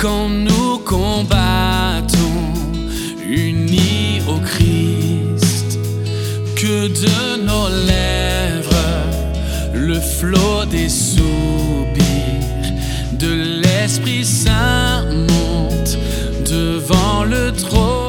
quand nous combattons, unis au Christ, que de nos lèvres le flot des soupirs de l'Esprit Saint monte devant le trône.